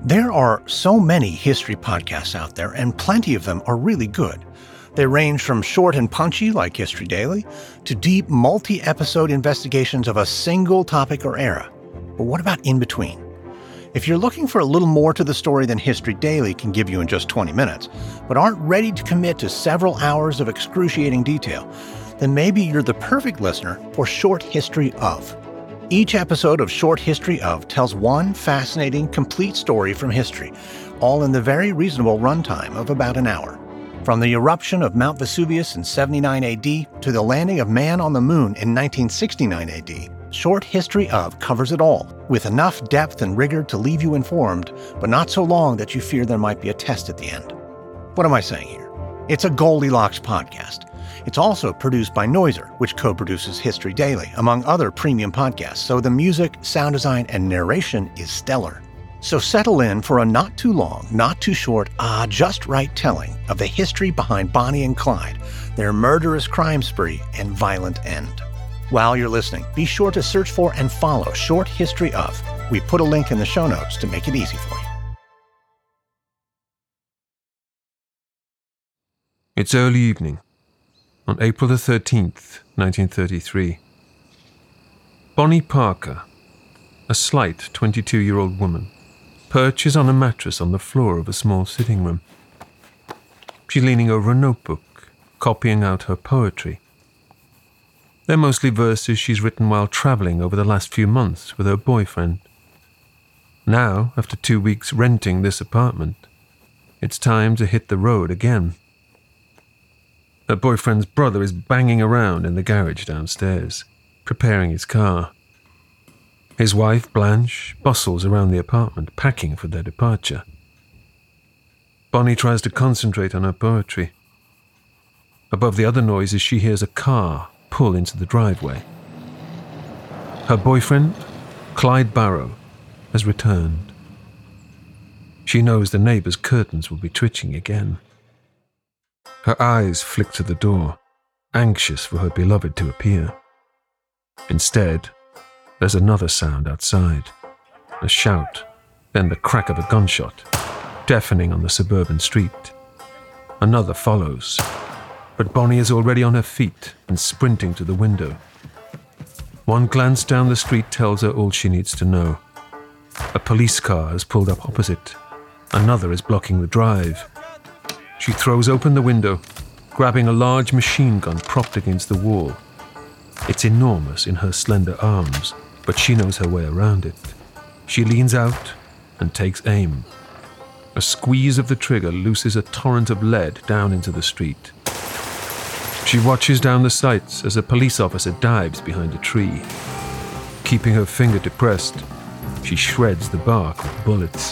There are so many history podcasts out there, and plenty of them are really good. They range from short and punchy, like History Daily, to deep, multi-episode investigations of a single topic or era. But what about in between? If you're looking for a little more to the story than History Daily can give you in just 20 minutes, but aren't ready to commit to several hours of excruciating detail, then maybe you're the perfect listener for Short History Of. Each episode of Short History Of tells one fascinating, complete story from history, all in the very reasonable runtime of about an hour. From the eruption of Mount Vesuvius in 79 AD to the landing of man on the moon in 1969 AD, Short History Of covers it all, with enough depth and rigor to leave you informed, but not so long that you fear there might be a test at the end. What am I saying here? It's a Goldilocks podcast. It's also produced by Noiser, which co-produces History Daily, among other premium podcasts, so the music, sound design, and narration is stellar. So settle in for a not too long, not too short, just right telling of the history behind Bonnie and Clyde, their murderous crime spree and violent end. While you're listening, be sure to search for and follow Short History Of. We put a link in the show notes to make it easy for you. It's early evening, on April the 13th, 1933. Bonnie Parker, a slight 22-year-old woman, perches on a mattress on the floor of a small sitting room. She's leaning over a notebook, copying out her poetry. They're mostly verses she's written while travelling over the last few months with her boyfriend. Now, after 2 weeks renting this apartment, it's time to hit the road again. Her boyfriend's brother is banging around in the garage downstairs, preparing his car. His wife, Blanche, bustles around the apartment, packing for their departure. Bonnie tries to concentrate on her poetry. Above the other noises, she hears a car pull into the driveway. Her boyfriend, Clyde Barrow, has returned. She knows the neighbor's curtains will be twitching again. Her eyes flick to the door, anxious for her beloved to appear. Instead, there's another sound outside. A shout, then the crack of a gunshot, deafening on the suburban street. Another follows, but Bonnie is already on her feet and sprinting to the window. One glance down the street tells her all she needs to know. A police car has pulled up opposite. Another is blocking the drive. She throws open the window, grabbing a large machine gun propped against the wall. It's enormous in her slender arms, but she knows her way around it. She leans out and takes aim. A squeeze of the trigger looses a torrent of lead down into the street. She watches down the sights as a police officer dives behind a tree. Keeping her finger depressed, she shreds the bark with bullets.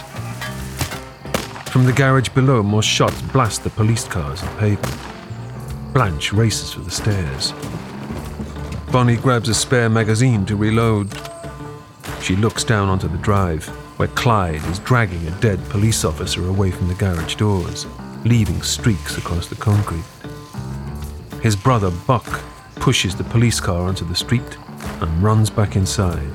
From the garage below, more shots blast the police cars and pavement. Blanche races for the stairs. Bonnie grabs a spare magazine to reload. She looks down onto the drive, where Clyde is dragging a dead police officer away from the garage doors, leaving streaks across the concrete. His brother, Buck, pushes the police car onto the street and runs back inside.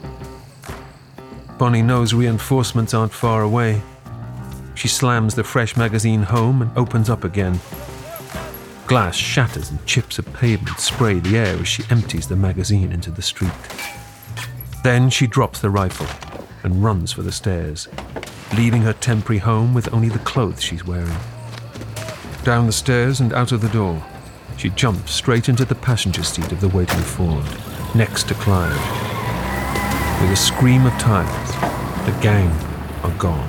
Bonnie knows reinforcements aren't far away. She slams the fresh magazine home and opens up again. Glass shatters and chips of pavement spray the air as she empties the magazine into the street. Then she drops the rifle and runs for the stairs, leaving her temporary home with only the clothes she's wearing. Down the stairs and out of the door, she jumps straight into the passenger seat of the waiting Ford, next to Clyde. With a scream of tires, the gang are gone.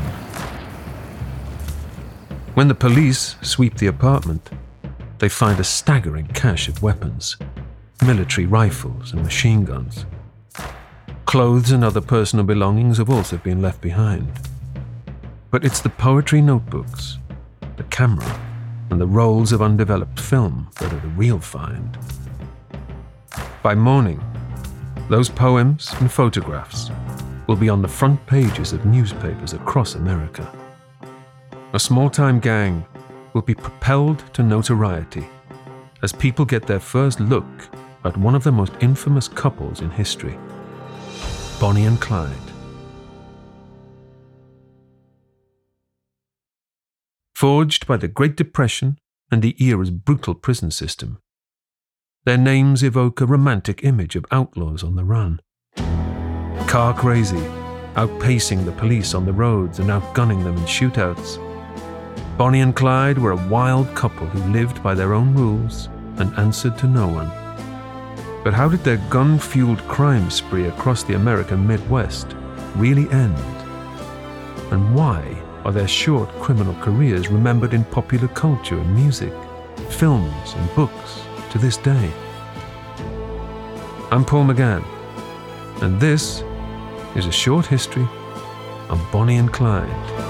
When the police sweep the apartment, they find a staggering cache of weapons, military rifles and machine guns. Clothes and other personal belongings have also been left behind. But it's the poetry notebooks, the camera, and the rolls of undeveloped film that are the real find. By morning, those poems and photographs will be on the front pages of newspapers across America. A small-time gang will be propelled to notoriety as people get their first look at one of the most infamous couples in history, Bonnie and Clyde. forged by the Great Depression and the era's brutal prison system. Their names evoke a romantic image of outlaws on the run. Car crazy, outpacing the police on the roads and outgunning them in shootouts. Bonnie and Clyde were a wild couple who lived by their own rules and answered to no one. But how did their gun-fueled crime spree across the American Midwest really end? And why are their short criminal careers remembered in popular culture and music, films and books to this day? I'm Paul McGann, and this is a short history of Bonnie and Clyde.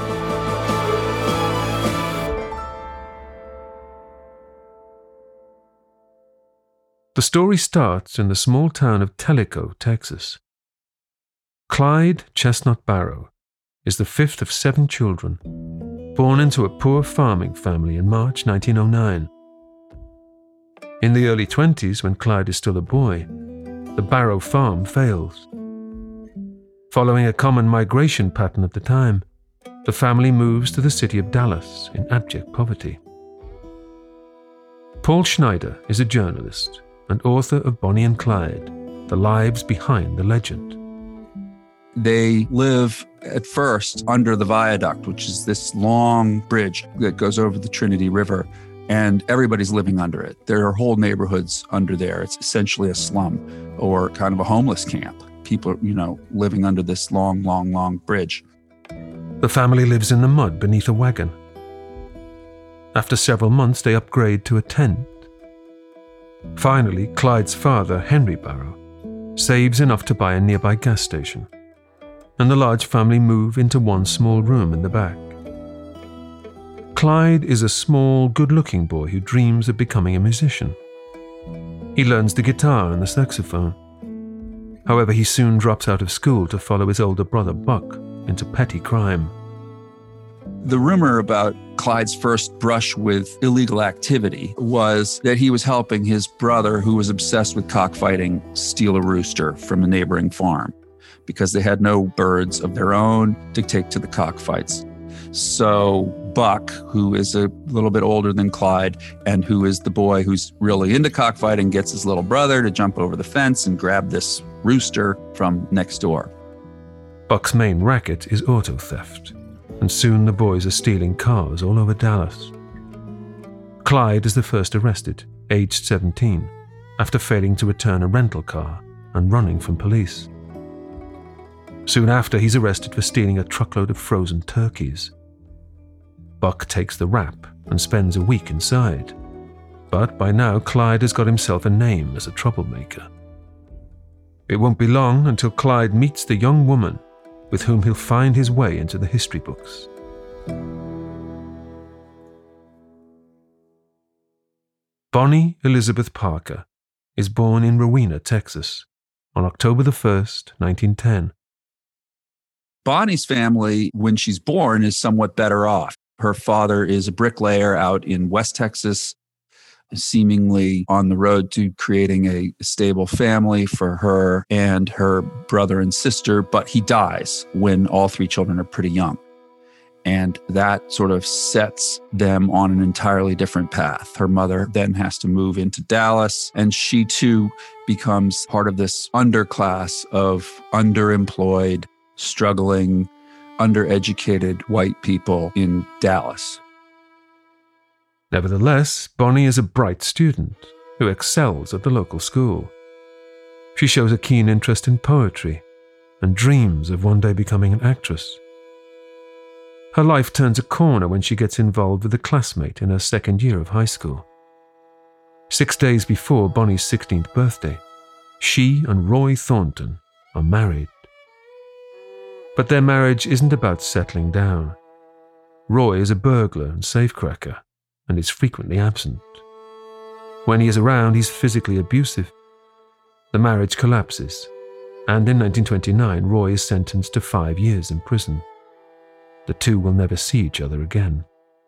The story starts in the small town of Tellico, Texas. Clyde Chestnut Barrow is the fifth of 7 children, born into a poor farming family in March 1909. In the early 20s, when Clyde is still a boy, the Barrow farm fails. Following a common migration pattern at the time, the family moves to the city of Dallas in abject poverty. Paul Schneider is a journalist and author of Bonnie and Clyde, The Lives Behind the Legend. They live at first under the viaduct, which is this long bridge that goes over the Trinity River, and everybody's living under it. There are whole neighborhoods under there. It's essentially a slum or kind of a homeless camp. People, living under this long bridge. The family lives in the mud beneath a wagon. After several months, they upgrade to a tent. Finally, Clyde's father, Henry Barrow, saves enough to buy a nearby gas station, and the large family move into one small room in the back. Clyde is a small, good-looking boy who dreams of becoming a musician. He learns the guitar and the saxophone. However, he soon drops out of school to follow his older brother, Buck, into petty crime. The rumor about Clyde's first brush with illegal activity was that he was helping his brother, who was obsessed with cockfighting, steal a rooster from a neighboring farm because they had no birds of their own to take to the cockfights. So Buck, who is a little bit older than Clyde and who is the boy who's really into cockfighting, gets his little brother to jump over the fence and grab this rooster from next door. Buck's main racket is auto theft, and soon the boys are stealing cars all over Dallas. Clyde is the first arrested, aged 17, after failing to return a rental car and running from police. Soon after, he's arrested for stealing a truckload of frozen turkeys. Buck takes the rap and spends a week inside. But by now, Clyde has got himself a name as a troublemaker. It won't be long until Clyde meets the young woman with whom he'll find his way into the history books. Bonnie Elizabeth Parker is born in Rowena, Texas, on October the 1st, 1910. Bonnie's family, when she's born, is somewhat better off. Her father is a bricklayer out in West Texas, seemingly on the road to creating a stable family for her and her brother and sister, but he dies when all 3 children are pretty young. And that sort of sets them on an entirely different path. Her mother then has to move into Dallas, and she too becomes part of this underclass of underemployed, struggling, undereducated white people in Dallas. Nevertheless, Bonnie is a bright student who excels at the local school. She shows a keen interest in poetry and dreams of one day becoming an actress. Her life turns a corner when she gets involved with a classmate in her second year of high school. 6 days before Bonnie's 16th birthday, she and Roy Thornton are married. But their marriage isn't about settling down. Roy is a burglar and safecracker, and is frequently absent. When he is around, he's physically abusive. The marriage collapses, and in 1929, Roy is sentenced to 5 years in prison. The two will never see each other again.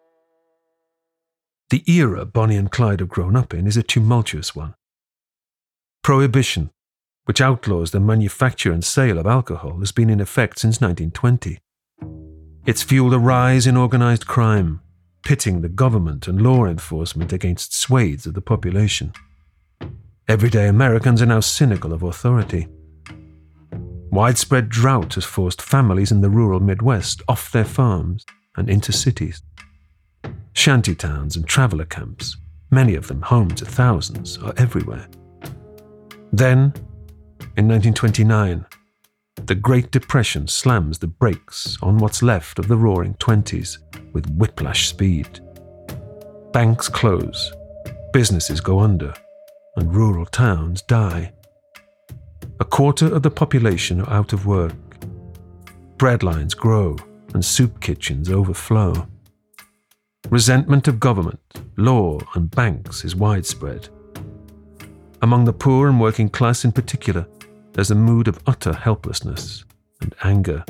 The era Bonnie and Clyde have grown up in is a tumultuous one. Prohibition, which outlaws the manufacture and sale of alcohol, has been in effect since 1920. It's fueled a rise in organized crime, pitting the government and law enforcement against swathes of the population. Everyday Americans are now cynical of authority. Widespread drought has forced families in the rural Midwest off their farms and into cities. Shantytowns and traveler camps, many of them home to thousands, are everywhere. Then, in 1929, the Great Depression slams the brakes on what's left of the Roaring Twenties with whiplash speed. Banks close, businesses go under, and rural towns die. A quarter of the population are out of work. Bread lines grow and soup kitchens overflow. Resentment of government, law, and banks is widespread. Among the poor and working class in particular, there's a mood of utter helplessness and anger.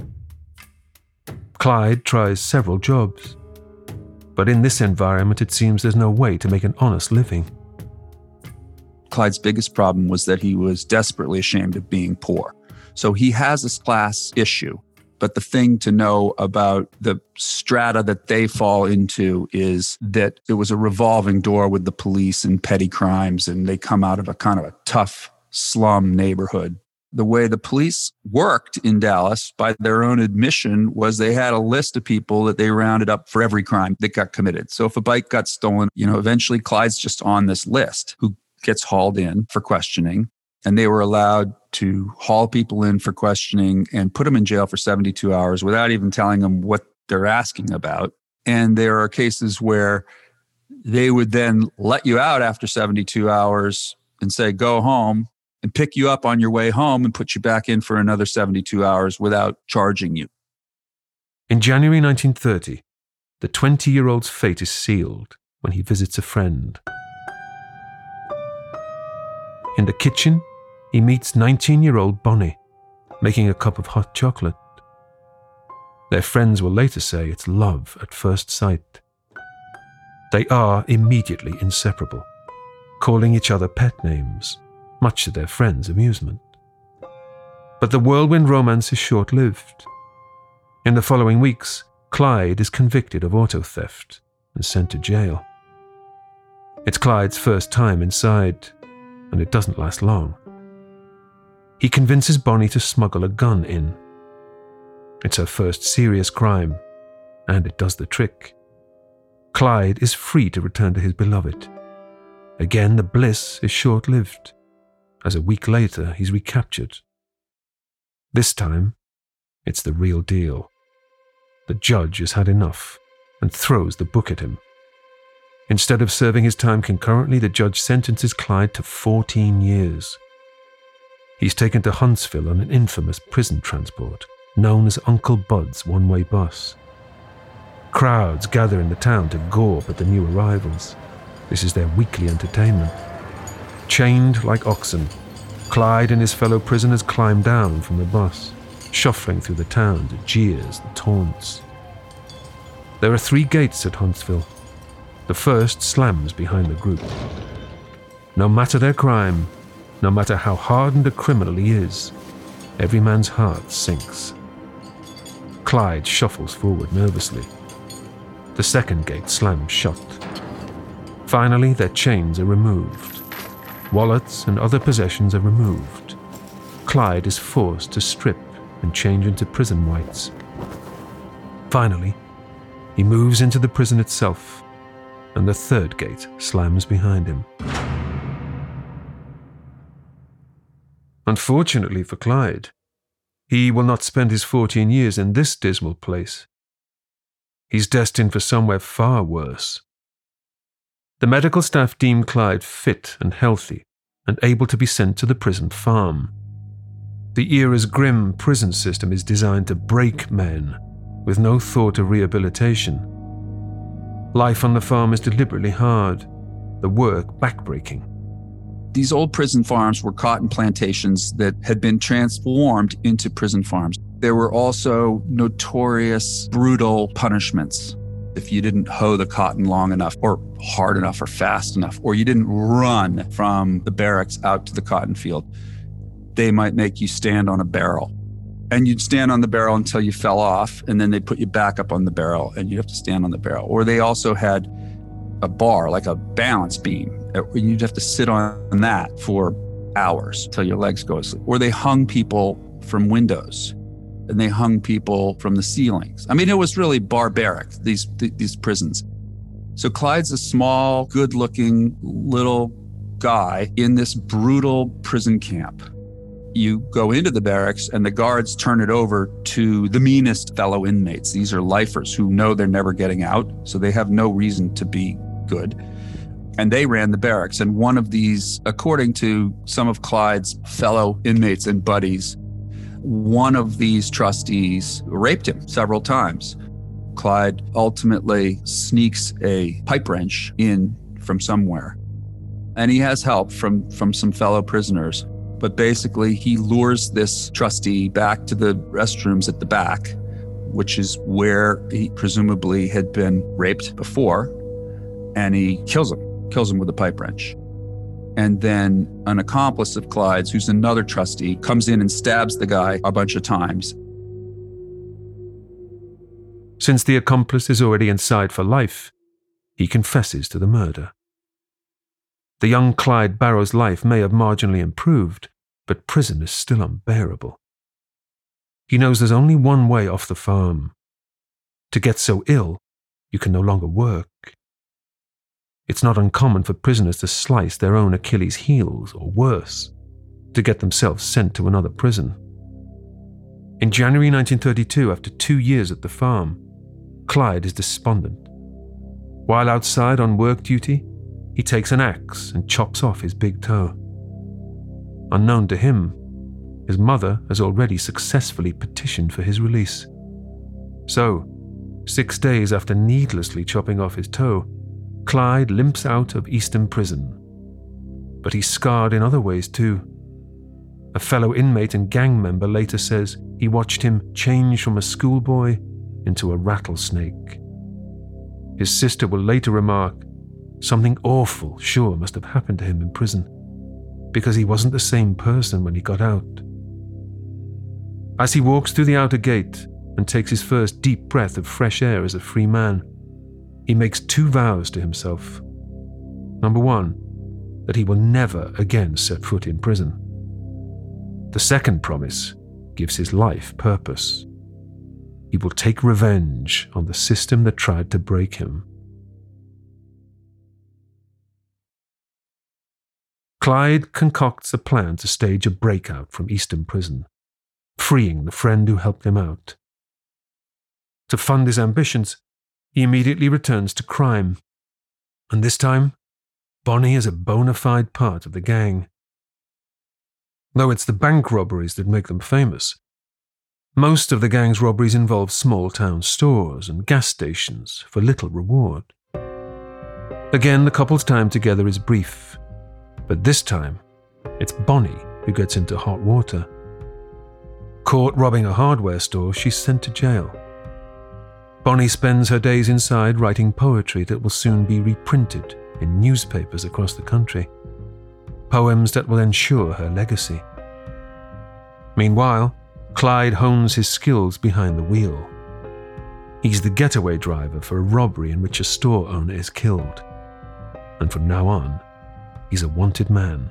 Clyde tries several jobs, but in this environment it seems there's no way to make an honest living. Clyde's biggest problem was that he was desperately ashamed of being poor. So he has this class issue. But the thing to know about the strata that they fall into is that it was a revolving door with the police and petty crimes, and they come out of a kind of a tough slum neighborhood. The way the police worked in Dallas, by their own admission, was they had a list of people that they rounded up for every crime that got committed. So if a bike got stolen, eventually Clyde's just on this list who gets hauled in for questioning. And they were allowed to haul people in for questioning and put them in jail for 72 hours without even telling them what they're asking about. And there are cases where they would then let you out after 72 hours and say, go home, and pick you up on your way home and put you back in for another 72 hours without charging you. In January 1930, the 20-year-old's fate is sealed when he visits a friend. In the kitchen, he meets 19-year-old Bonnie, making a cup of hot chocolate. Their friends will later say it's love at first sight. They are immediately inseparable, calling each other pet names, much to their friends' amusement. But the whirlwind romance is short-lived. In the following weeks, Clyde is convicted of auto theft and sent to jail. It's Clyde's first time inside, and it doesn't last long. He convinces Bonnie to smuggle a gun in. It's her first serious crime, and it does the trick. Clyde is free to return to his beloved. Again, the bliss is short-lived, as a week later he's recaptured. This time, it's the real deal. The judge has had enough and throws the book at him. Instead of serving his time concurrently, the judge sentences Clyde to 14 years. He's taken to Huntsville on an infamous prison transport known as Uncle Bud's one-way bus. Crowds gather in the town to gawp at the new arrivals. This is their weekly entertainment. Chained like oxen, Clyde and his fellow prisoners climb down from the bus, shuffling through the town to jeers and taunts. There are 3 gates at Huntsville. The first slams behind the group. No matter their crime, no matter how hardened a criminal he is, every man's heart sinks. Clyde shuffles forward nervously. The second gate slams shut. Finally, their chains are removed. Wallets and other possessions are removed. Clyde is forced to strip and change into prison whites. Finally, he moves into the prison itself, and the third gate slams behind him. Unfortunately for Clyde, he will not spend his 14 years in this dismal place. He's destined for somewhere far worse. The medical staff deem Clyde fit and healthy and able to be sent to the prison farm. The era's grim prison system is designed to break men with no thought of rehabilitation. Life on the farm is deliberately hard, the work backbreaking. These old prison farms were cotton plantations that had been transformed into prison farms. There were also notorious, brutal punishments. If you didn't hoe the cotton long enough or hard enough or fast enough, or you didn't run from the barracks out to the cotton field, they might make you stand on a barrel. And you'd stand on the barrel until you fell off, and then they'd put you back up on the barrel, and you'd have to stand on the barrel. Or they also had a bar, like a balance beam, and you'd have to sit on that for hours until your legs go asleep. Or they hung people from windows, and they hung people from the ceilings. I mean, it was really barbaric, these prisons. So Clyde's a small, good-looking little guy in this brutal prison camp. You go into the barracks and the guards turn it over to the meanest fellow inmates. These are lifers who know they're never getting out, so they have no reason to be good. And they ran the barracks. And one of these, according to some of Clyde's fellow inmates and buddies, one of these trustees raped him several times. Clyde ultimately sneaks a pipe wrench in from somewhere. And he has help from some fellow prisoners. But basically, he lures this trustee back to the restrooms at the back, which is where he presumably had been raped before, and he kills him with a pipe wrench. And then an accomplice of Clyde's, who's another trustee, comes in and stabs the guy a bunch of times. Since the accomplice is already inside for life, he confesses to the murder. The young Clyde Barrow's life may have marginally improved, but prison is still unbearable. He knows there's only one way off the farm. To get so ill, you can no longer work. It's not uncommon for prisoners to slice their own Achilles' heels, or worse, to get themselves sent to another prison. In January 1932, after 2 years at the farm, Clyde is despondent. While outside on work duty, he takes an axe and chops off his big toe. Unknown to him, his mother has already successfully petitioned for his release. So, 6 days after needlessly chopping off his toe, Clyde limps out of Easton Prison. But he's scarred in other ways too. A fellow inmate and gang member later says he watched him change from a schoolboy into a rattlesnake. His sister will later remark, something awful sure must have happened to him in prison, because he wasn't the same person when he got out. As he walks through the outer gate and takes his first deep breath of fresh air as a free man, he makes 2 vows to himself. Number 1, that he will never again set foot in prison. The second promise gives his life purpose. He will take revenge on the system that tried to break him. Clyde concocts a plan to stage a breakout from Easton Prison, freeing the friend who helped him out. To fund his ambitions, he immediately returns to crime, and this time, Bonnie is a bona fide part of the gang. Though it's the bank robberies that make them famous, most of the gang's robberies involve small-town stores and gas stations for little reward. Again, the couple's time together is brief, but this time, it's Bonnie who gets into hot water. Caught robbing a hardware store, she's sent to jail. Bonnie spends her days inside writing poetry that will soon be reprinted in newspapers across the country. Poems that will ensure her legacy. Meanwhile, Clyde hones his skills behind the wheel. He's the getaway driver for a robbery in which a store owner is killed. And from now on, he's a wanted man.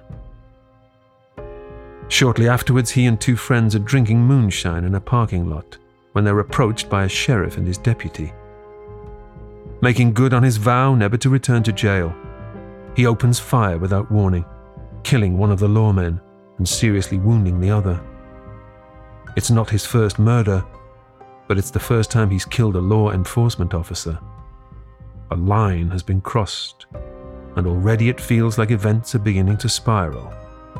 Shortly afterwards, he and 2 friends are drinking moonshine in a parking lot when they're approached by a sheriff and his deputy. Making good on his vow never to return to jail, he opens fire without warning, killing one of the lawmen and seriously wounding the other. It's not his first murder, but it's the first time he's killed a law enforcement officer. A line has been crossed, and already it feels like events are beginning to spiral.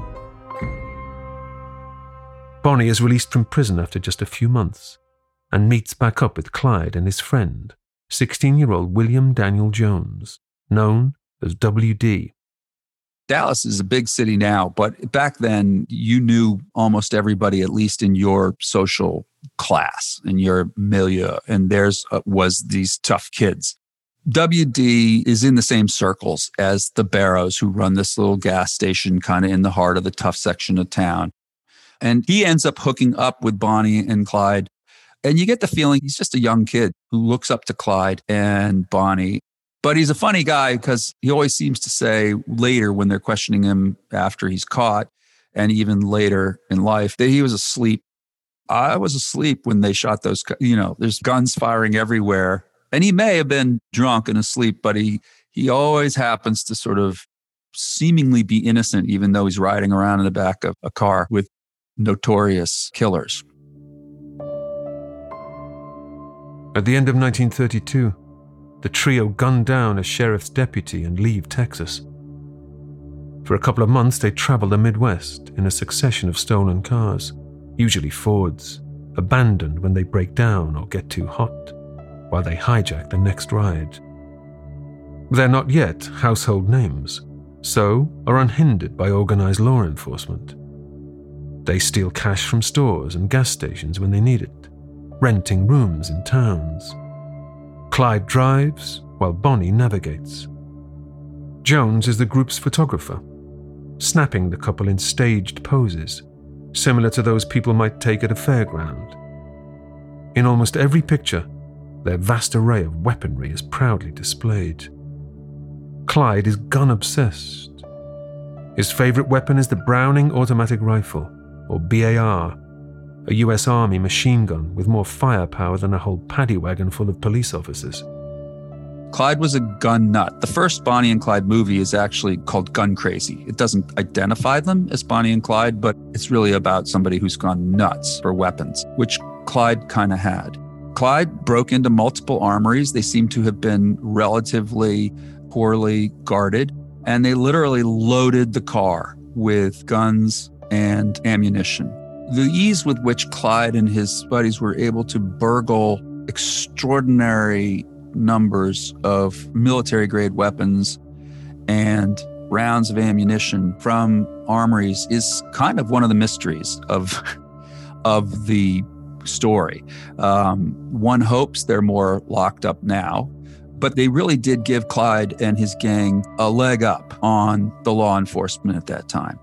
Bonnie is released from prison after just a few months and meets back up with Clyde and his friend, 16-year-old William Daniel Jones, known as WD. Dallas is a big city now, but back then you knew almost everybody, at least in your social class, in your milieu, and theirs was these tough kids. WD is in the same circles as the Barrows, who run this little gas station kind of in the heart of the tough section of town. And he ends up hooking up with Bonnie and Clyde. And you get the feeling he's just a young kid who looks up to Clyde and Bonnie. But he's a funny guy because he always seems to say later when they're questioning him after he's caught, and even later in life, that he was asleep. I was asleep when they shot those, there's guns firing everywhere. And he may have been drunk and asleep, but he always happens to sort of seemingly be innocent, even though he's riding around in the back of a car with notorious killers. At the end of 1932, the trio gunned down a sheriff's deputy and leave Texas. For a couple of months, they traveled the Midwest in a succession of stolen cars, usually Fords, abandoned when they break down or get too hot, while they hijack the next ride. They're not yet household names, so are unhindered by organized law enforcement. They steal cash from stores and gas stations when they need it, renting rooms in towns. Clyde drives while Bonnie navigates. Jones is the group's photographer, snapping the couple in staged poses, similar to those people might take at a fairground. In almost every picture, their vast array of weaponry is proudly displayed. Clyde is gun-obsessed. His favorite weapon is the Browning Automatic Rifle, or BAR, a US Army machine gun with more firepower than a whole paddy wagon full of police officers. Clyde was a gun nut. The first Bonnie and Clyde movie is actually called Gun Crazy. It doesn't identify them as Bonnie and Clyde, but it's really about somebody who's gone nuts for weapons, which Clyde kind of had. Clyde broke into multiple armories. They seem to have been relatively poorly guarded, and they literally loaded the car with guns and ammunition. The ease with which Clyde and his buddies were able to burgle extraordinary numbers of military-grade weapons and rounds of ammunition from armories is kind of one of the mysteries of the story. One hopes they're more locked up now, but they really did give Clyde and his gang a leg up on the law enforcement at that time.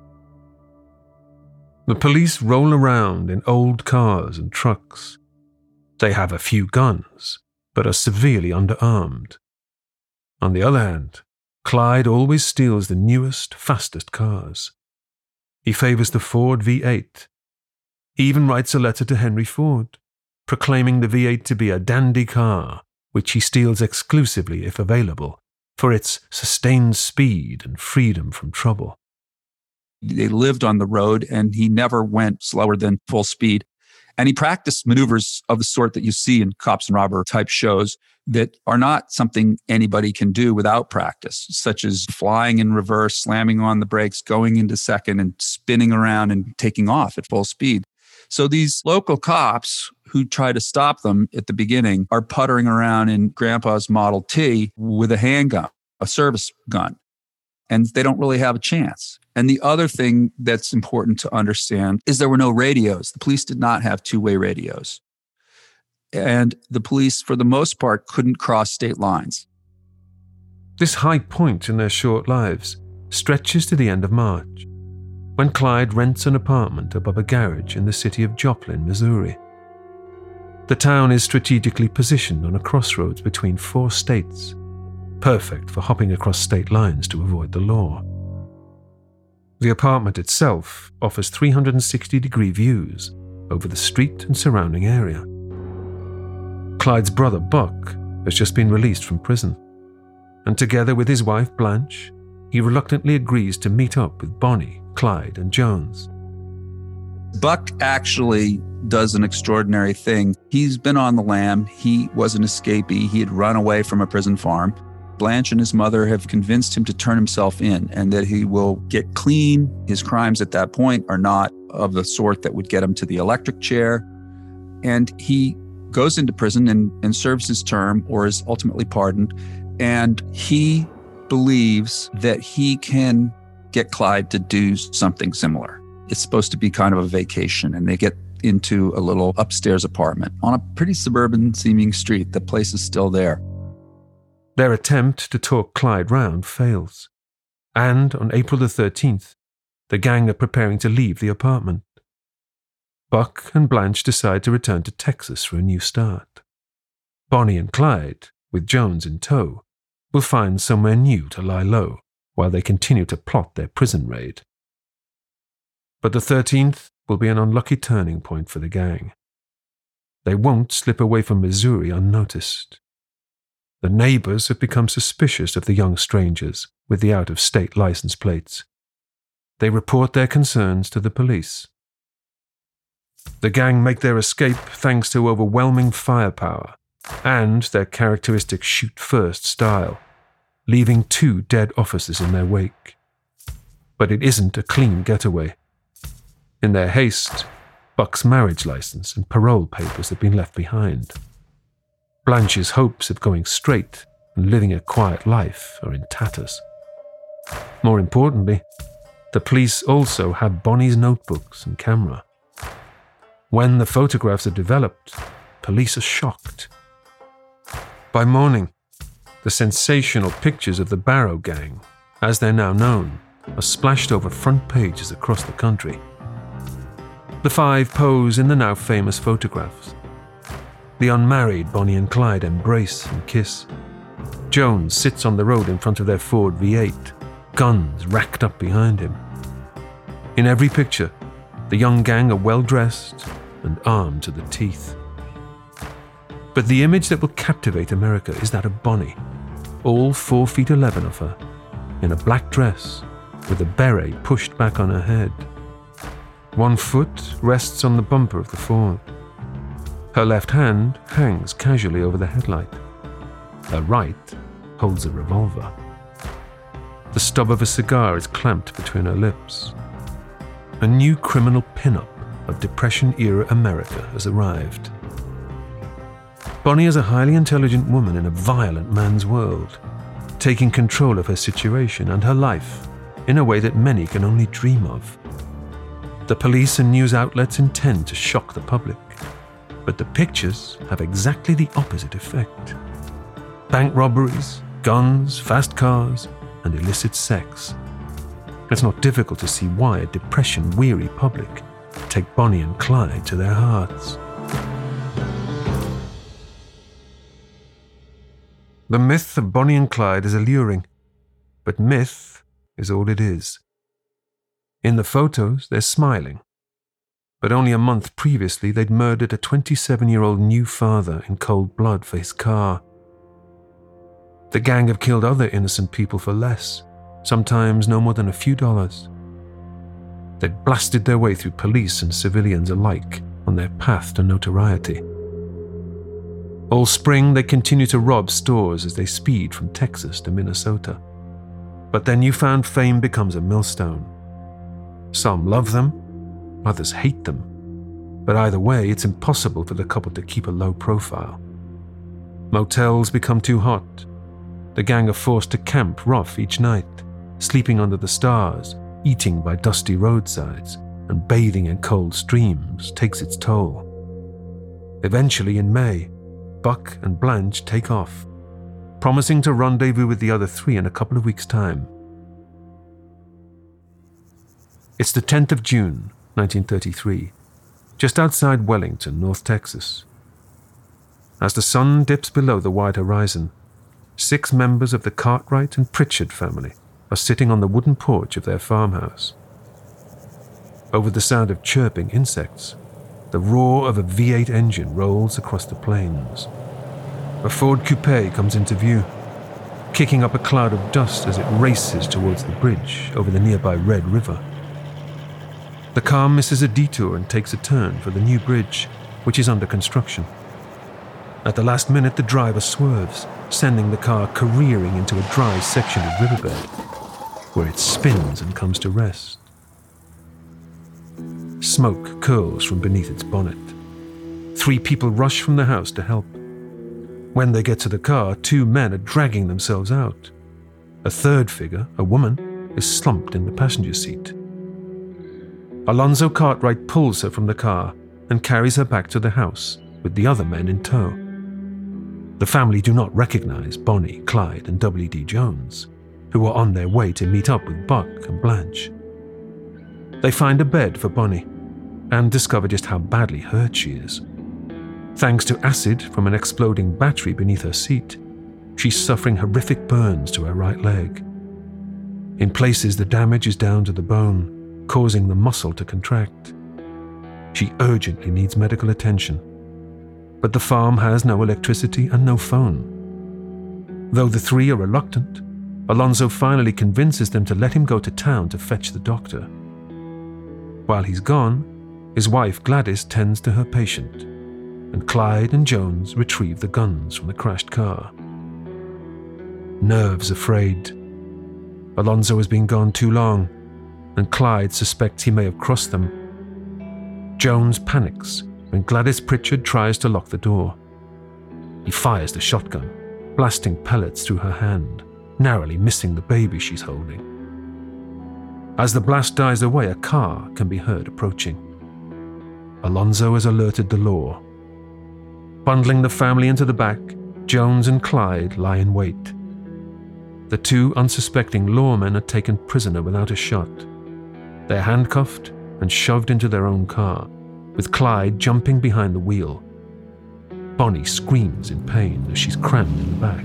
The police roll around in old cars and trucks. They have a few guns, but are severely underarmed. On the other hand, Clyde always steals the newest, fastest cars. He favors the Ford V8. He even writes a letter to Henry Ford, proclaiming the V8 to be a dandy car, which he steals exclusively if available, for its sustained speed and freedom from trouble. They lived on the road, and he never went slower than full speed. And he practiced maneuvers of the sort that you see in cops and robber type shows that are not something anybody can do without practice, such as flying in reverse, slamming on the brakes, going into second, and spinning around and taking off at full speed. So these local cops who try to stop them at the beginning are puttering around in Grandpa's Model T with a handgun, a service gun, and they don't really have a chance. And the other thing that's important to understand is there were no radios. The police did not have two-way radios. And the police, for the most part, couldn't cross state lines. This high point in their short lives stretches to the end of March, when Clyde rents an apartment above a garage in the city of Joplin, Missouri. The town is strategically positioned on a crossroads between 4 states, perfect for hopping across state lines to avoid the law. The apartment itself offers 360-degree views over the street and surrounding area. Clyde's brother, Buck, has just been released from prison, and together with his wife, Blanche, he reluctantly agrees to meet up with Bonnie, Clyde, and Jones. Buck actually does an extraordinary thing. He's been on the lam. He was an escapee. He had run away from a prison farm. Blanche and his mother have convinced him to turn himself in and that he will get clean. His crimes at that point are not of the sort that would get him to the electric chair. And he goes into prison and serves his term, or is ultimately pardoned. And he believes that he can get Clyde to do something similar. It's supposed to be kind of a vacation, and they get into a little upstairs apartment on a pretty suburban-seeming street. The place is still there. Their attempt to talk Clyde round fails, and on April the 13th, the gang are preparing to leave the apartment. Buck and Blanche decide to return to Texas for a new start. Bonnie and Clyde, with Jones in tow, will find somewhere new to lie low while they continue to plot their prison raid. But the 13th will be an unlucky turning point for the gang. They won't slip away from Missouri unnoticed. The neighbors have become suspicious of the young strangers with the out-of-state license plates. They report their concerns to the police. The gang make their escape thanks to overwhelming firepower and their characteristic shoot-first style, leaving 2 dead officers in their wake. But it isn't a clean getaway. In their haste, Buck's marriage license and parole papers have been left behind. Blanche's hopes of going straight and living a quiet life are in tatters. More importantly, the police also have Bonnie's notebooks and camera. When the photographs are developed, police are shocked. By morning, the sensational pictures of the Barrow Gang, as they're now known, are splashed over front pages across the country. The 5 pose in the now famous photographs. The unmarried Bonnie and Clyde embrace and kiss. Jones sits on the road in front of their Ford V8, guns racked up behind him. In every picture, the young gang are well-dressed and armed to the teeth. But the image that will captivate America is that of Bonnie, all 4 feet 11 of her, in a black dress with a beret pushed back on her head. One foot rests on the bumper of the Ford. Her left hand hangs casually over the headlight. Her right holds a revolver. The stub of a cigar is clamped between her lips. A new criminal pin-up of Depression-era America has arrived. Bonnie is a highly intelligent woman in a violent man's world, taking control of her situation and her life in a way that many can only dream of. The police and news outlets intend to shock the public, but the pictures have exactly the opposite effect. Bank robberies, guns, fast cars, and illicit sex. It's not difficult to see why a depression-weary public take Bonnie and Clyde to their hearts. The myth of Bonnie and Clyde is alluring, but myth is all it is. In the photos, they're smiling, but only a month previously they'd murdered a 27-year-old new father in cold blood for his car. The gang have killed other innocent people for less, sometimes no more than a few dollars. They'd blasted their way through police and civilians alike on their path to notoriety. All spring, they continue to rob stores as they speed from Texas to Minnesota. But their newfound fame becomes a millstone. Some love them, others hate them. But either way, it's impossible for the couple to keep a low profile. Motels become too hot. The gang are forced to camp rough each night, sleeping under the stars, eating by dusty roadsides, and bathing in cold streams takes its toll. Eventually, in May, Buck and Blanche take off, promising to rendezvous with the other 3 in a couple of weeks' time. It's the 10th of June, 1933, just outside Wellington, North Texas. As the sun dips below the wide horizon, 6 members of the Cartwright and Pritchard family are sitting on the wooden porch of their farmhouse. Over the sound of chirping insects, the roar of a V8 engine rolls across the plains. A Ford coupe comes into view, kicking up a cloud of dust as it races towards the bridge over the nearby Red River. The car misses a detour and takes a turn for the new bridge, which is under construction. At the last minute, the driver swerves, sending the car careering into a dry section of riverbed, where it spins and comes to rest. Smoke curls from beneath its bonnet. 3 people rush from the house to help. When they get to the car, 2 men are dragging themselves out. A third figure, a woman, is slumped in the passenger seat. Alonzo Cartwright pulls her from the car and carries her back to the house with the other men in tow. The family do not recognize Bonnie, Clyde, and W.D. Jones, who are on their way to meet up with Buck and Blanche. They find a bed for Bonnie, and discover just how badly hurt she is. Thanks to acid from an exploding battery beneath her seat, she's suffering horrific burns to her right leg. In places, the damage is down to the bone, causing the muscle to contract. She urgently needs medical attention, but the farm has no electricity and no phone. Though the three are reluctant, Alonzo finally convinces them to let him go to town to fetch the doctor. While he's gone, his wife Gladys tends to her patient, and Clyde and Jones retrieve the guns from the crashed car. Nerves afraid. Alonzo has been gone too long, and Clyde suspects he may have crossed them. Jones panics when Gladys Pritchard tries to lock the door. He fires the shotgun, blasting pellets through her hand, narrowly missing the baby she's holding. As the blast dies away, a car can be heard approaching. Alonzo has alerted the law. Bundling the family into the back, Jones and Clyde lie in wait. The two unsuspecting lawmen are taken prisoner without a shot. They're handcuffed and shoved into their own car, with Clyde jumping behind the wheel. Bonnie screams in pain as she's crammed in the back.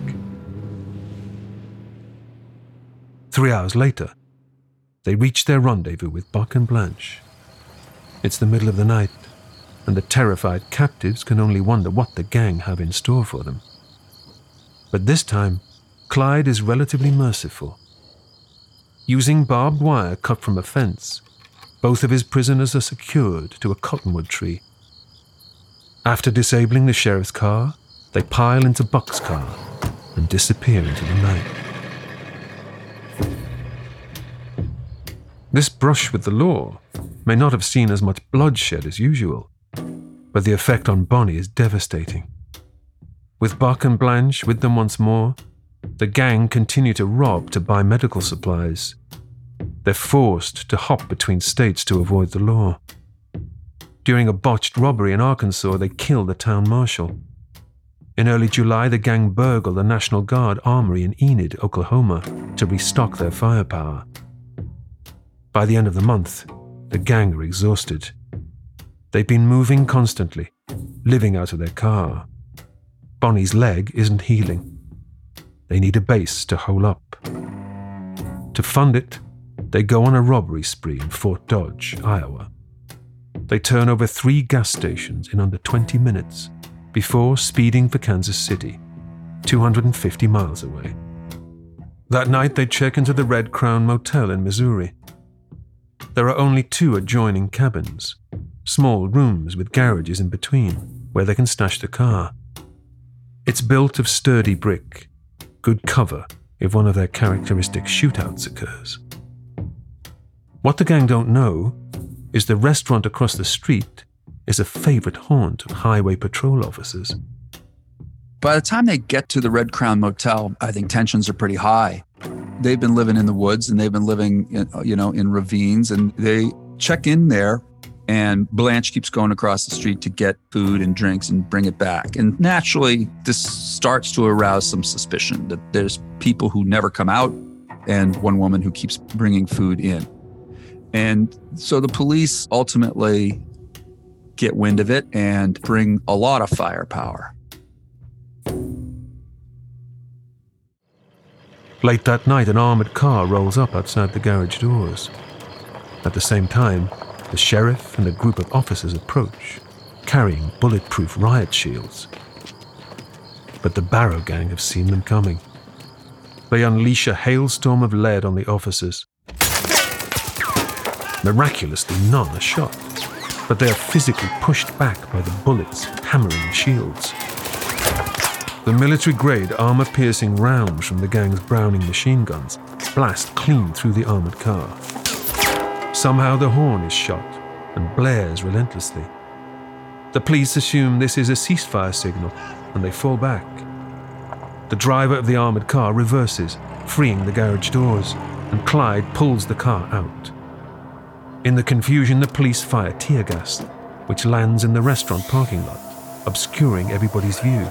3 hours later, they reach their rendezvous with Buck and Blanche. It's the middle of the night, and the terrified captives can only wonder what the gang have in store for them. But this time, Clyde is relatively merciful. Using barbed wire cut from a fence, both of his prisoners are secured to a cottonwood tree. After disabling the sheriff's car, they pile into Buck's car and disappear into the night. This brush with the law may not have seen as much bloodshed as usual, but the effect on Bonnie is devastating. With Buck and Blanche with them once more, the gang continue to rob to buy medical supplies. They're forced to hop between states to avoid the law. During a botched robbery in Arkansas, they kill the town marshal. In early July, the gang burgle the National Guard armory in Enid, Oklahoma, to restock their firepower. By the end of the month, the gang are exhausted. They've been moving constantly, living out of their car. Bonnie's leg isn't healing. They need a base to hole up. To fund it, they go on a robbery spree in Fort Dodge, Iowa. They turn over 3 gas stations in under 20 minutes before speeding for Kansas City, 250 miles away. That night, they check into the Red Crown Motel in Missouri. There are only 2 adjoining cabins, small rooms with garages in between, where they can stash the car. It's built of sturdy brick, good cover if one of their characteristic shootouts occurs. What the gang don't know is the restaurant across the street is a favorite haunt of highway patrol officers. By the time they get to the Red Crown Motel, I think tensions are pretty high. They've been living in the woods and they've been living in ravines, and they check in there, and Blanche keeps going across the street to get food and drinks and bring it back. And naturally, this starts to arouse some suspicion that there's people who never come out and one woman who keeps bringing food in. And so the police ultimately get wind of it and bring a lot of firepower. Late that night, an armored car rolls up outside the garage doors. At the same time, the sheriff and a group of officers approach, carrying bulletproof riot shields. But the Barrow gang have seen them coming. They unleash a hailstorm of lead on the officers. Miraculously, none are shot, but they are physically pushed back by the bullets hammering the shields. The military-grade armor-piercing rounds from the gang's Browning machine guns blast clean through the armored car. Somehow the horn is shot and blares relentlessly. The police assume this is a ceasefire signal, and they fall back. The driver of the armored car reverses, freeing the garage doors, and Clyde pulls the car out. In the confusion, the police fire tear gas, which lands in the restaurant parking lot, obscuring everybody's view.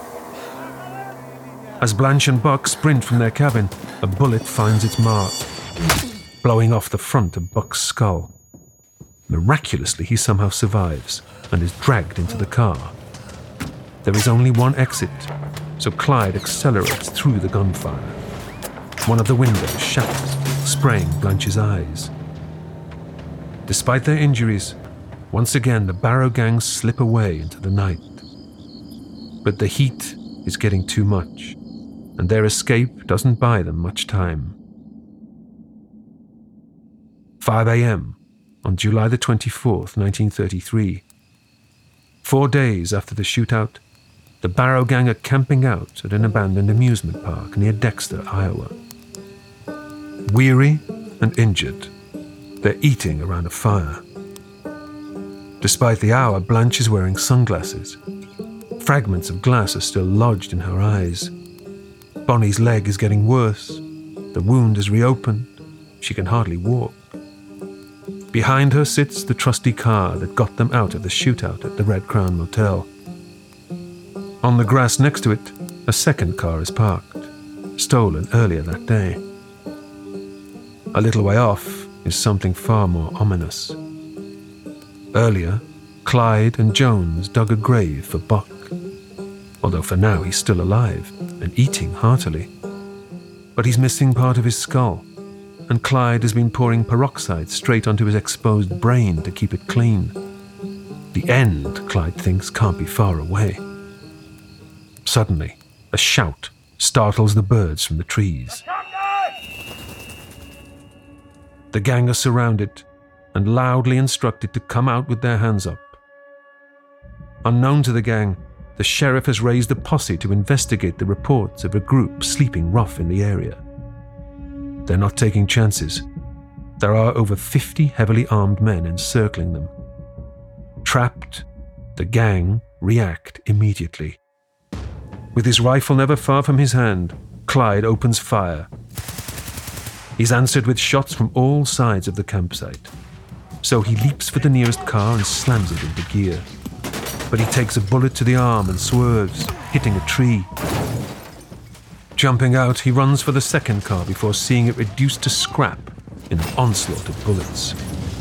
As Blanche and Buck sprint from their cabin, a bullet finds its mark, blowing off the front of Buck's skull. Miraculously, he somehow survives and is dragged into the car. There is only one exit, so Clyde accelerates through the gunfire. One of the windows shatters, spraying Blanche's eyes. Despite their injuries, once again the Barrow gang slip away into the night. But the heat is getting too much, and their escape doesn't buy them much time. 5 a.m. on July the 24th, 1933. 4 days after the shootout, the Barrow gang are camping out at an abandoned amusement park near Dexter, Iowa. Weary and injured, they're eating around a fire. Despite the hour, Blanche is wearing sunglasses. Fragments of glass are still lodged in her eyes. Bonnie's leg is getting worse. The wound is reopened. She can hardly walk. Behind her sits the trusty car that got them out of the shootout at the Red Crown Motel. On the grass next to it, a second car is parked, stolen earlier that day. A little way off is something far more ominous. Earlier, Clyde and Jones dug a grave for Buck, although for now he's still alive and eating heartily. But he's missing part of his skull, and Clyde has been pouring peroxide straight onto his exposed brain to keep it clean. The end, Clyde thinks, can't be far away. Suddenly, a shout startles the birds from the trees. The gang are surrounded and loudly instructed to come out with their hands up. Unknown to the gang, the sheriff has raised a posse to investigate the reports of a group sleeping rough in the area. They're not taking chances. There are over 50 heavily armed men encircling them. Trapped, the gang react immediately. With his rifle never far from his hand, Clyde opens fire. He's answered with shots from all sides of the campsite. So he leaps for the nearest car and slams it into gear. But he takes a bullet to the arm and swerves, hitting a tree. Jumping out, he runs for the second car before seeing it reduced to scrap in an onslaught of bullets.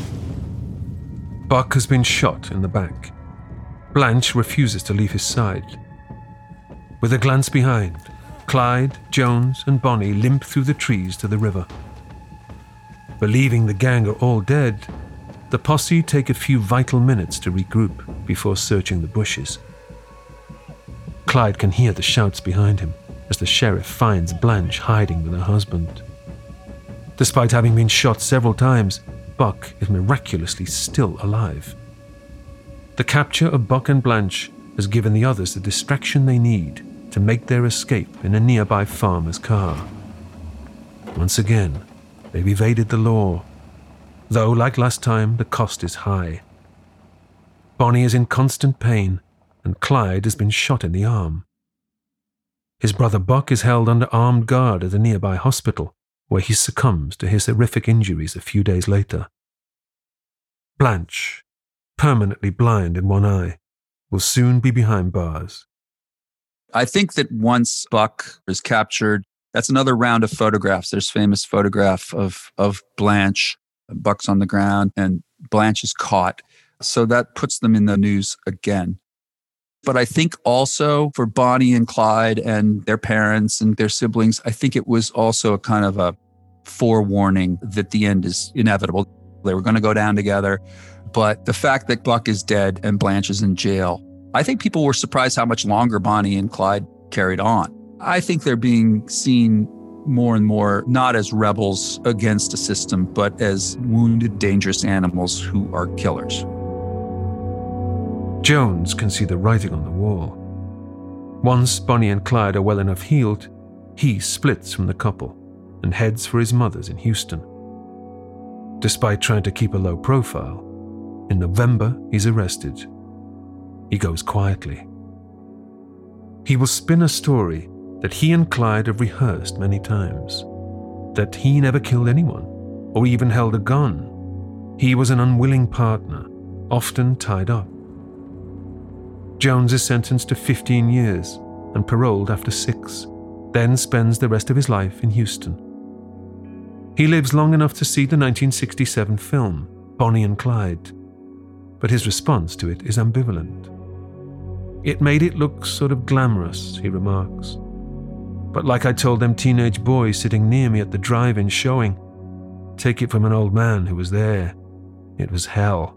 Buck has been shot in the back. Blanche refuses to leave his side. With a glance behind, Clyde, Jones, and Bonnie limp through the trees to the river. Believing the gang are all dead, the posse take a few vital minutes to regroup before searching the bushes. Clyde can hear the shouts behind him as the sheriff finds Blanche hiding with her husband. Despite having been shot several times, Buck is miraculously still alive. The capture of Buck and Blanche has given the others the distraction they need to make their escape in a nearby farmer's car. Once again, they've evaded the law, though, like last time, the cost is high. Bonnie is in constant pain, and Clyde has been shot in the arm. His brother Buck is held under armed guard at a nearby hospital, where he succumbs to his horrific injuries a few days later. Blanche, permanently blind in one eye, will soon be behind bars. I think that once Buck is captured, that's another round of photographs. There's famous photograph of Blanche. Buck's on the ground and Blanche is caught. So that puts them in the news again. But I think also for Bonnie and Clyde and their parents and their siblings, I think it was also a kind of a forewarning that the end is inevitable. They were going to go down together. But the fact that Buck is dead and Blanche is in jail, I think people were surprised how much longer Bonnie and Clyde carried on. I think they're being seen more and more not as rebels against a system, but as wounded, dangerous animals who are killers. Jones can see the writing on the wall. Once Bonnie and Clyde are well enough healed, he splits from the couple and heads for his mother's in Houston. Despite trying to keep a low profile, in November he's arrested. He goes quietly. He will spin a story that he and Clyde have rehearsed many times, that he never killed anyone or even held a gun. He was an unwilling partner, often tied up. Jones is sentenced to 15 years and paroled after 6, then spends the rest of his life in Houston. He lives long enough to see the 1967 film, Bonnie and Clyde, but his response to it is ambivalent. "It made it look sort of glamorous," he remarks. "But like I told them teenage boys sitting near me at the drive-in showing, take it from an old man who was there, it was hell."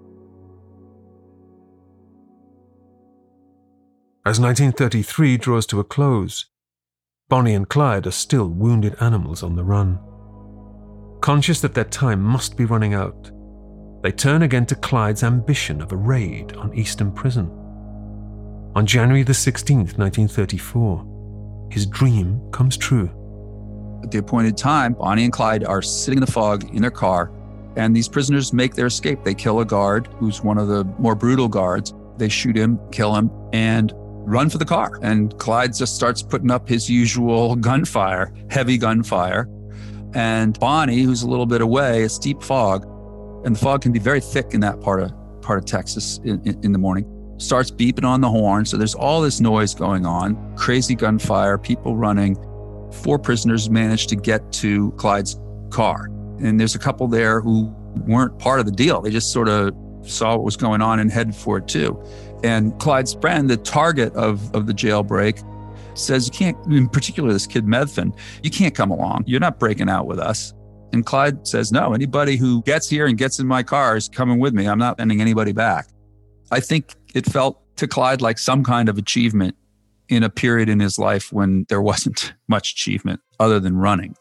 As 1933 draws to a close, Bonnie and Clyde are still wounded animals on the run. Conscious that their time must be running out, they turn again to Clyde's ambition of a raid on Eastham Prison. On January the 16th, 1934, his dream comes true. At the appointed time, Bonnie and Clyde are sitting in the fog in their car, and these prisoners make their escape. They kill a guard who's one of the more brutal guards. They shoot him, kill him, and run for the car. And Clyde just starts putting up his usual gunfire, heavy gunfire. And Bonnie, who's a little bit away, a steep fog, and the fog can be very thick in that part of Texas in the morning, starts beeping on the horn. So there's all this noise going on, crazy gunfire, people running. 4 prisoners managed to get to Clyde's car. And there's a couple there who weren't part of the deal. They just sort of saw what was going on and headed for it too. And Clyde's friend, the target of the jailbreak, says, "You can't," in particular this kid Methvin, "you can't come along. You're not breaking out with us." And Clyde says, "No, anybody who gets here and gets in my car is coming with me. I'm not sending anybody back." I think it felt to Clyde like some kind of achievement in a period in his life when there wasn't much achievement other than running.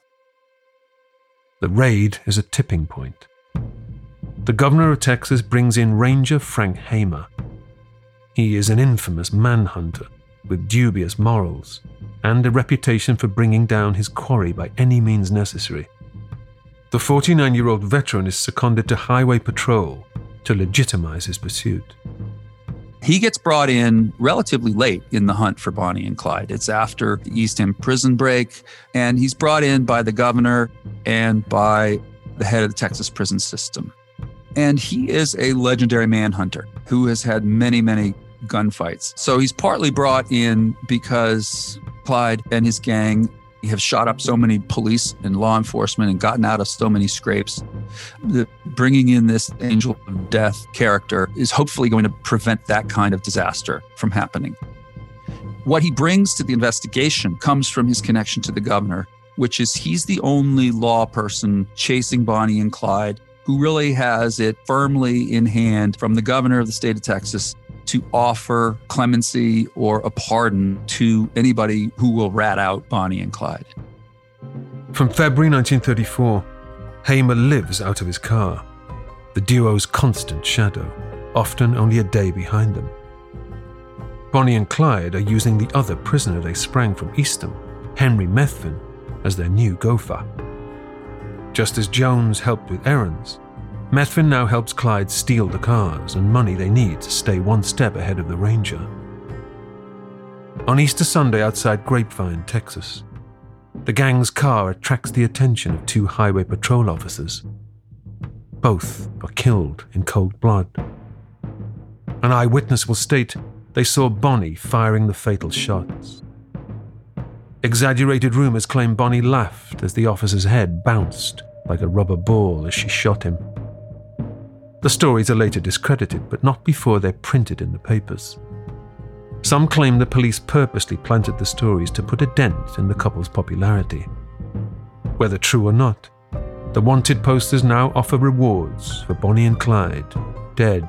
The raid is a tipping point. The governor of Texas brings in Ranger Frank Hamer. He is an infamous manhunter with dubious morals and a reputation for bringing down his quarry by any means necessary. The 49-year-old veteran is seconded to highway patrol to legitimize his pursuit. He gets brought in relatively late in the hunt for Bonnie and Clyde. It's after the Eastham prison break, and he's brought in by the governor and by the head of the Texas prison system. And he is a legendary manhunter who has had many, many gunfights. So he's partly brought in because Clyde and his gang have shot up so many police and law enforcement and gotten out of so many scrapes. Bringing in this angel of death character is hopefully going to prevent that kind of disaster from happening. What he brings to the investigation comes from his connection to the governor, which is he's the only law person chasing Bonnie and Clyde who really has it firmly in hand from the governor of the state of Texas to offer clemency or a pardon to anybody who will rat out Bonnie and Clyde. From February 1934, Hamer lives out of his car, the duo's constant shadow, often only a day behind them. Bonnie and Clyde are using the other prisoner they sprang from Eastham, Henry Methvin, as their new gopher. Just as Jones helped with errands, Methvin now helps Clyde steal the cars and money they need to stay one step ahead of the Ranger. On Easter Sunday outside Grapevine, Texas, the gang's car attracts the attention of 2 highway patrol officers. Both are killed in cold blood. An eyewitness will state they saw Bonnie firing the fatal shots. Exaggerated rumors claim Bonnie laughed as the officer's head bounced like a rubber ball as she shot him. The stories are later discredited, but not before they're printed in the papers. Some claim the police purposely planted the stories to put a dent in the couple's popularity. Whether true or not, the wanted posters now offer rewards for Bonnie and Clyde, dead.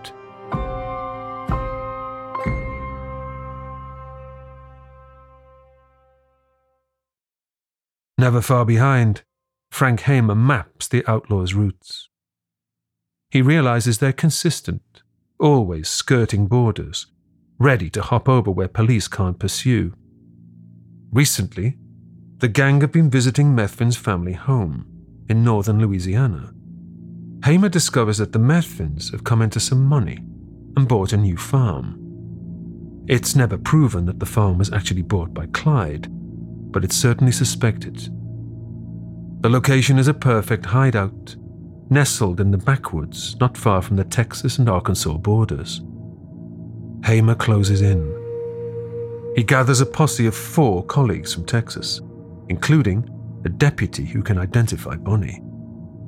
Never far behind, Frank Hamer maps the outlaws' routes. He realizes they're consistent, always skirting borders, ready to hop over where police can't pursue. Recently, the gang have been visiting Methvin's family home in northern Louisiana. Hamer discovers that the Methvins have come into some money and bought a new farm. It's never proven that the farm was actually bought by Clyde, but it's certainly suspected. The location is a perfect hideout, nestled in the backwoods not far from the Texas and Arkansas borders. Hamer closes in. He gathers a posse of 4 colleagues from Texas, including a deputy who can identify Bonnie.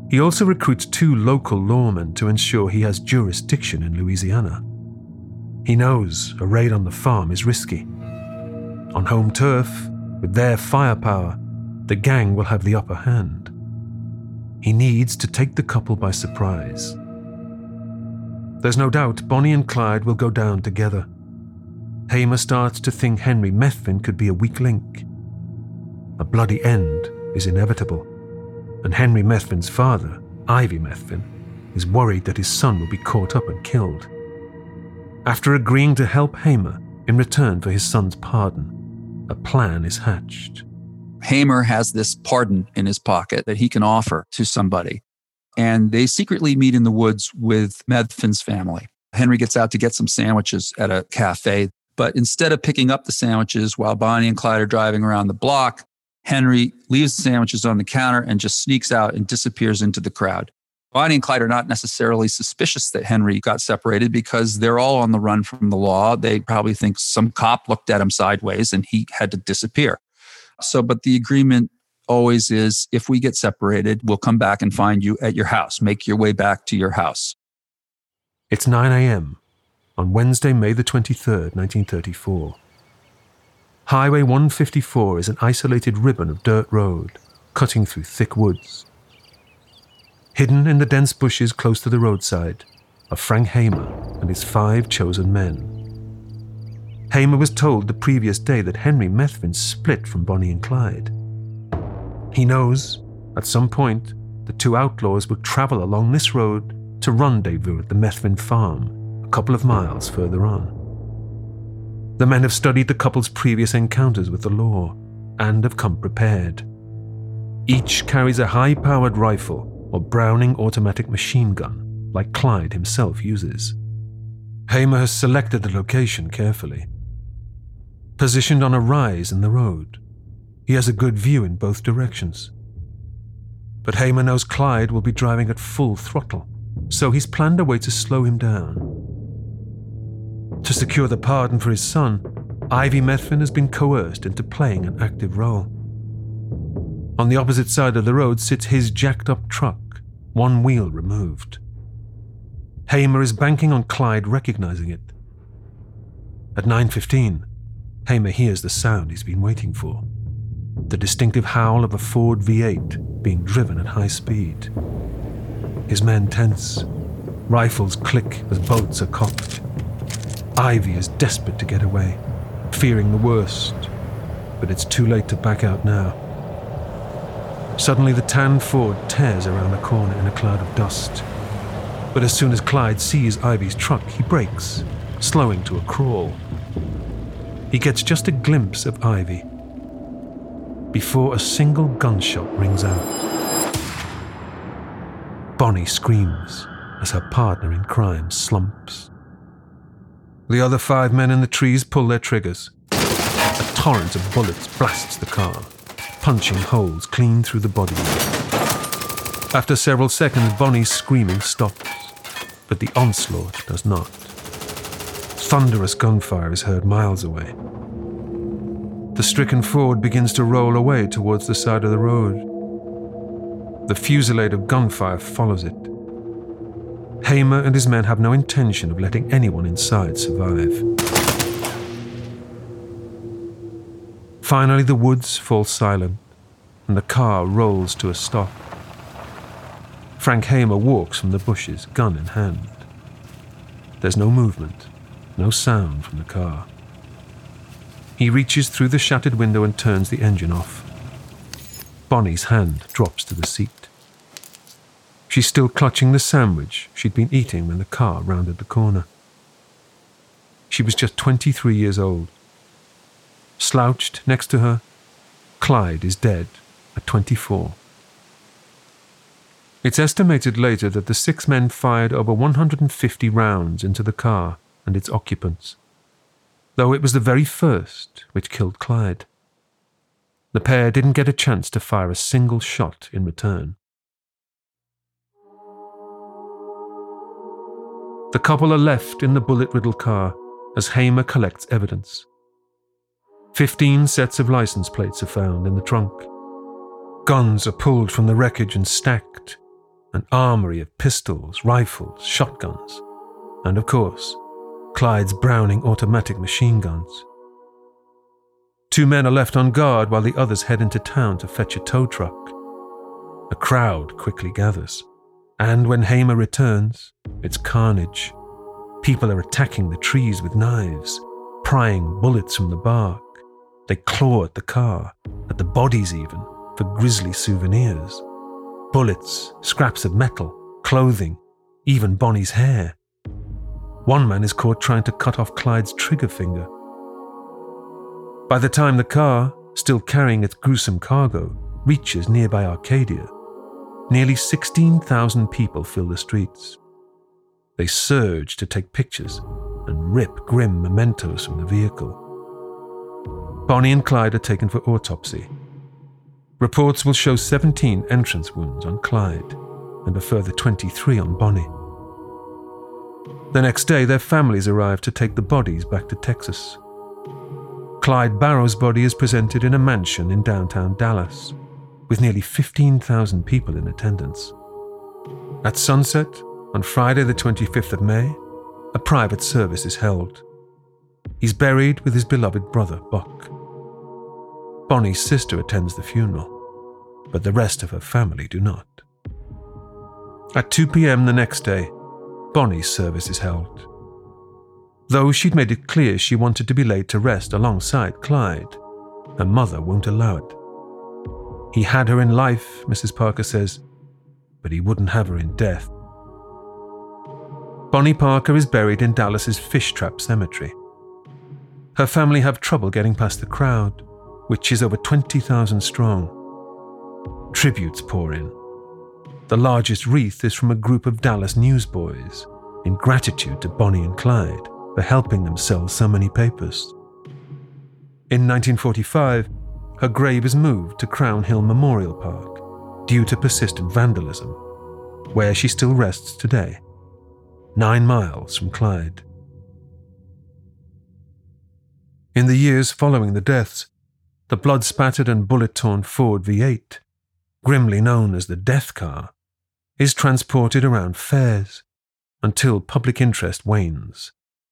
He also recruits 2 local lawmen to ensure he has jurisdiction in Louisiana. He knows a raid on the farm is risky. On home turf, with their firepower, the gang will have the upper hand. He needs to take the couple by surprise. There's no doubt Bonnie and Clyde will go down together. Hamer starts to think Henry Methvin could be a weak link. A bloody end is inevitable, and Henry Methvin's father, Ivy Methvin, is worried that his son will be caught up and killed. After agreeing to help Hamer in return for his son's pardon, a plan is hatched. Hamer has this pardon in his pocket that he can offer to somebody. And they secretly meet in the woods with Methvin's family. Henry gets out to get some sandwiches at a cafe, but instead of picking up the sandwiches while Bonnie and Clyde are driving around the block, Henry leaves the sandwiches on the counter and just sneaks out and disappears into the crowd. Bonnie and Clyde are not necessarily suspicious that Henry got separated because they're all on the run from the law. They probably think some cop looked at him sideways and he had to disappear. But the agreement always is, if we get separated, we'll come back and find you at your house. Make your way back to your house. It's 9 a.m. on Wednesday, May the 23rd, 1934. Highway 154 is an isolated ribbon of dirt road, cutting through thick woods. Hidden in the dense bushes close to the roadside are Frank Hamer and his 5 chosen men. Hamer was told the previous day that Henry Methvin split from Bonnie and Clyde. He knows, at some point, the 2 outlaws will travel along this road to rendezvous at the Methvin farm, a couple of miles further on. The men have studied the couple's previous encounters with the law and have come prepared. Each carries a high-powered rifle or Browning automatic machine gun, like Clyde himself uses. Hamer has selected the location carefully. Positioned on a rise in the road, he has a good view in both directions. But Hamer knows Clyde will be driving at full throttle, so he's planned a way to slow him down. To secure the pardon for his son, Ivy Methvin has been coerced into playing an active role. On the opposite side of the road sits his jacked-up truck, 1 wheel removed. Hamer is banking on Clyde recognizing it. At 9:15, Hamer hears the sound he's been waiting for. The distinctive howl of a Ford V8 being driven at high speed. His men tense. Rifles click as bolts are cocked. Ivy is desperate to get away, fearing the worst, but it's too late to back out now. Suddenly the tan Ford tears around a corner in a cloud of dust. But as soon as Clyde sees Ivy's truck, he brakes, slowing to a crawl. He gets just a glimpse of Ivy before a single gunshot rings out. Bonnie screams as her partner in crime slumps. The other 5 men in the trees pull their triggers. A torrent of bullets blasts the car, punching holes clean through the bodywork. After several seconds, Bonnie's screaming stops, but the onslaught does not. Thunderous gunfire is heard miles away. The stricken Ford begins to roll away towards the side of the road. The fusillade of gunfire follows it. Hamer and his men have no intention of letting anyone inside survive. Finally, the woods fall silent, and the car rolls to a stop. Frank Hamer walks from the bushes, gun in hand. There's no movement, no sound from the car. He reaches through the shattered window and turns the engine off. Bonnie's hand drops to the seat. She's still clutching the sandwich she'd been eating when the car rounded the corner. She was just 23 years old. Slouched next to her, Clyde is dead at 24. It's estimated later that the 6 men fired over 150 rounds into the car and its occupants, though it was the very first which killed Clyde. The pair didn't get a chance to fire a single shot in return. The couple are left in the bullet-riddled car as Hamer collects evidence. 15 sets of license plates are found in the trunk. Guns are pulled from the wreckage and stacked. an armory of pistols, rifles, shotguns, and of course, Clyde's Browning automatic machine guns. 2 men are left on guard while the others head into town to fetch a tow truck. A crowd quickly gathers, and when Hamer returns, it's carnage. People are attacking the trees with knives, prying bullets from the bark. They claw at the car, at the bodies even, for grisly souvenirs. Bullets, scraps of metal, clothing, even Bonnie's hair. One man is caught trying to cut off Clyde's trigger finger. By the time the car, still carrying its gruesome cargo, reaches nearby Arcadia, nearly 16,000 people fill the streets. They surge to take pictures and rip grim mementos from the vehicle. Bonnie and Clyde are taken for autopsy. Reports will show 17 entrance wounds on Clyde and a further 23 on Bonnie. The next day, their families arrive to take the bodies back to Texas. Clyde Barrow's body is presented in a mansion in downtown Dallas, with nearly 15,000 people in attendance. At sunset, on Friday the 25th of May, a private service is held. He's buried with his beloved brother, Buck. Bonnie's sister attends the funeral, but the rest of her family do not. At 2 p.m. the next day, Bonnie's service is held. Though she'd made it clear she wanted to be laid to rest alongside Clyde, her mother won't allow it. He had her in life, Mrs. Parker says, but he wouldn't have her in death. Bonnie Parker is buried in Dallas's Fish Trap Cemetery. Her family have trouble getting past the crowd, which is over 20,000 strong. Tributes pour in. The largest wreath is from a group of Dallas newsboys, in gratitude to Bonnie and Clyde for helping them sell so many papers. In 1945, her grave is moved to Crown Hill Memorial Park due to persistent vandalism, where she still rests today, 9 miles from Clyde. In the years following the deaths, the blood-spattered and bullet-torn Ford V8, grimly known as the Death Car, is transported around fairs until public interest wanes.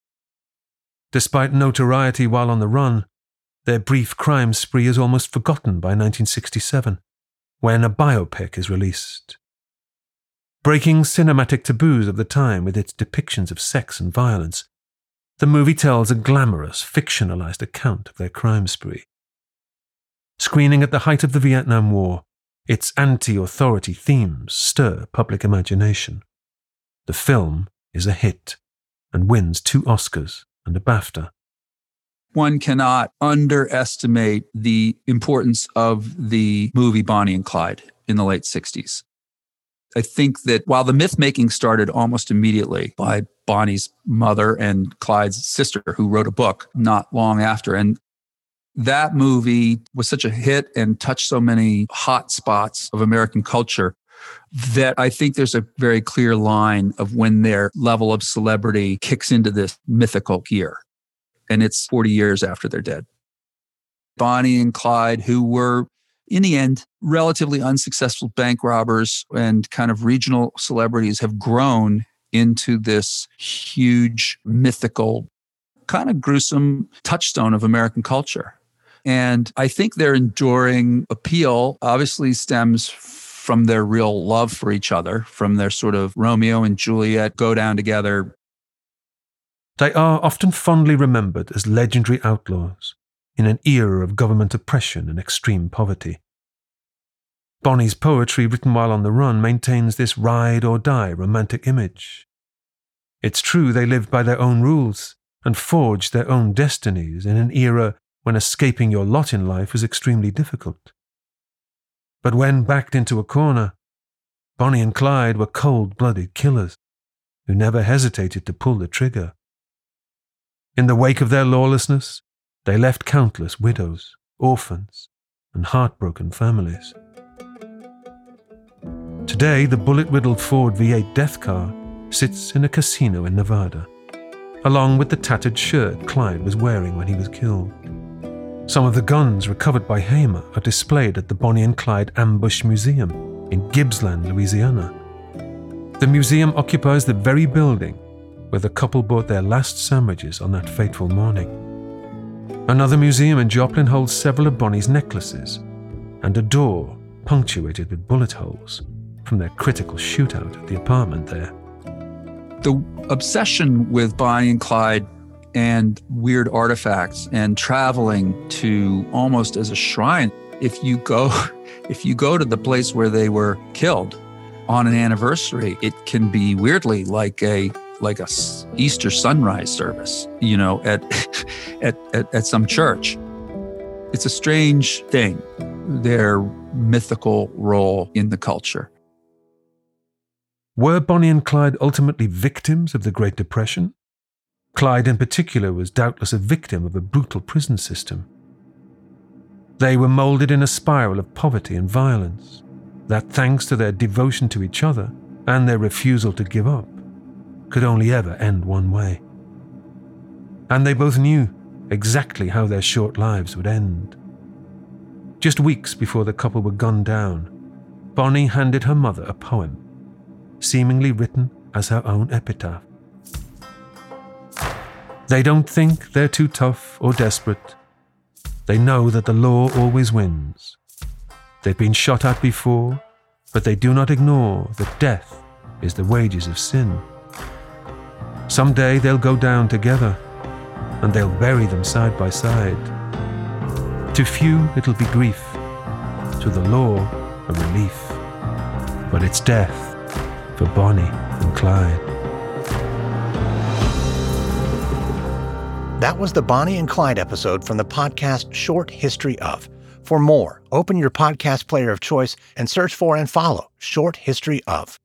Despite notoriety while on the run, their brief crime spree is almost forgotten by 1967, when a biopic is released. Breaking cinematic taboos of the time with its depictions of sex and violence, the movie tells a glamorous, fictionalized account of their crime spree. Screening at the height of the Vietnam War, its anti-authority themes stir public imagination. The film is a hit and wins 2 Oscars and a BAFTA. One cannot underestimate the importance of the movie Bonnie and Clyde in the late 60s. I think that while the myth-making started almost immediately by Bonnie's mother and Clyde's sister, who wrote a book not long after, and that movie was such a hit and touched so many hot spots of American culture that I think there's a very clear line of when their level of celebrity kicks into this mythical gear. And it's 40 years after they're dead. Bonnie and Clyde, who were, in the end, relatively unsuccessful bank robbers and kind of regional celebrities, have grown into this huge, mythical, kind of gruesome touchstone of American culture. And I think their enduring appeal obviously stems from their real love for each other, from their sort of Romeo and Juliet go down together. They are often fondly remembered as legendary outlaws in an era of government oppression and extreme poverty. Bonnie's poetry, written while on the run, maintains this ride-or-die romantic image. It's true they lived by their own rules and forged their own destinies in an era when escaping your lot in life was extremely difficult. But when backed into a corner, Bonnie and Clyde were cold-blooded killers who never hesitated to pull the trigger. In the wake of their lawlessness, they left countless widows, orphans, and heartbroken families. Today, the bullet-riddled Ford V8 Death Car sits in a casino in Nevada, along with the tattered shirt Clyde was wearing when he was killed. Some of the guns recovered by Hamer are displayed at the Bonnie and Clyde Ambush Museum in Gibbsland, Louisiana, The museum occupies the very building where the couple bought their last sandwiches on that fateful morning. Another museum in Joplin holds several of Bonnie's necklaces and a door punctuated with bullet holes from their critical shootout at the apartment there. The obsession with Bonnie and Clyde and weird artifacts and traveling to almost as a shrine. If you go to the place where they were killed on an anniversary, it can be weirdly like a Easter sunrise service, at some church. It's a strange thing, their mythical role in the culture. Were Bonnie and Clyde ultimately victims of the Great Depression? Clyde in particular was doubtless a victim of a brutal prison system. They were molded in a spiral of poverty and violence that, thanks to their devotion to each other and their refusal to give up, could only ever end one way. And they both knew exactly how their short lives would end. Just weeks before the couple were gunned down, Bonnie handed her mother a poem, seemingly written as her own epitaph. They don't think they're too tough or desperate. They know that the law always wins. They've been shot at before, but they do not ignore that death is the wages of sin. Someday they'll go down together, and they'll bury them side by side. To few it'll be grief, to the law a relief, but it's death for Bonnie and Clyde. That was the Bonnie and Clyde episode from the podcast Short History Of. For more, open your podcast player of choice and search for and follow Short History Of.